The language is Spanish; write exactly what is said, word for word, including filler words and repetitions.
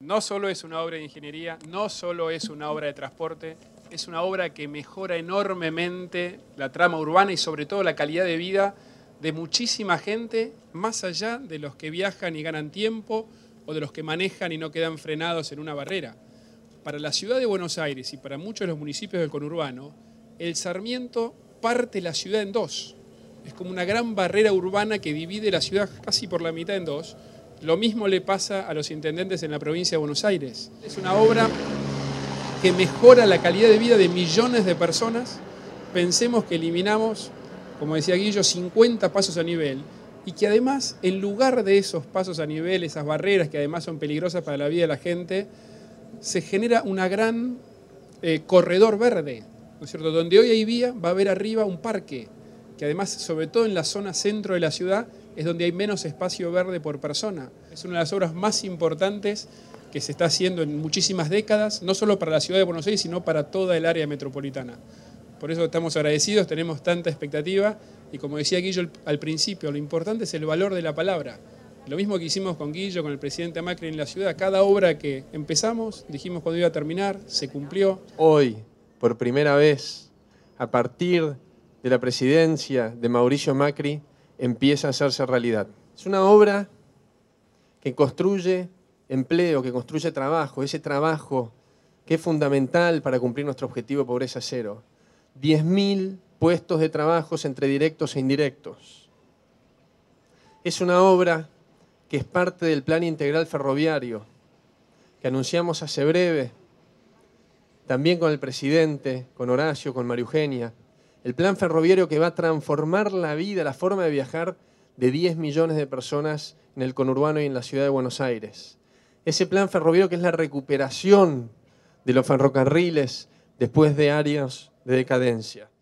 no solo es una obra de ingeniería, no solo es una obra de transporte, es una obra que mejora enormemente la trama urbana y sobre todo la calidad de vida de muchísima gente, más allá de los que viajan y ganan tiempo o de los que manejan y no quedan frenados en una barrera. Para la ciudad de Buenos Aires y para muchos de los municipios del conurbano, el Sarmiento parte la ciudad en dos. Es como una gran barrera urbana que divide la ciudad casi por la mitad en dos. Lo mismo le pasa a los intendentes en la provincia de Buenos Aires. Es una obra que mejora la calidad de vida de millones de personas. Pensemos que eliminamos, como decía Guillo, cincuenta pasos a nivel y que además, en lugar de esos pasos a nivel, esas barreras que además son peligrosas para la vida de la gente, se genera una gran eh, corredor verde, ¿no es cierto? Donde hoy hay vía, va a haber arriba un parque, que además, sobre todo en la zona centro de la ciudad, es donde hay menos espacio verde por persona. Es una de las obras más importantes que se está haciendo en muchísimas décadas, no solo para la ciudad de Buenos Aires, sino para toda el área metropolitana. Por eso estamos agradecidos, tenemos tanta expectativa, y como decía Guillo al principio, lo importante es el valor de la palabra. Lo mismo que hicimos con Guillo, con el presidente Macri en la ciudad, cada obra que empezamos, dijimos cuando iba a terminar, se cumplió. Hoy, por primera vez, a partir de la presidencia de Mauricio Macri, empieza a hacerse realidad. Es una obra que construye empleo, que construye trabajo, ese trabajo que es fundamental para cumplir nuestro objetivo de pobreza cero. diez mil puestos de trabajo entre directos e indirectos. Es una obra que es parte del Plan Integral Ferroviario, que anunciamos hace breve, también con el presidente, con Horacio, con María Eugenia. El plan ferroviario que va a transformar la vida, la forma de viajar de diez millones de personas en el conurbano y en la ciudad de Buenos Aires. Ese plan ferroviario que es la recuperación de los ferrocarriles después de años de decadencia.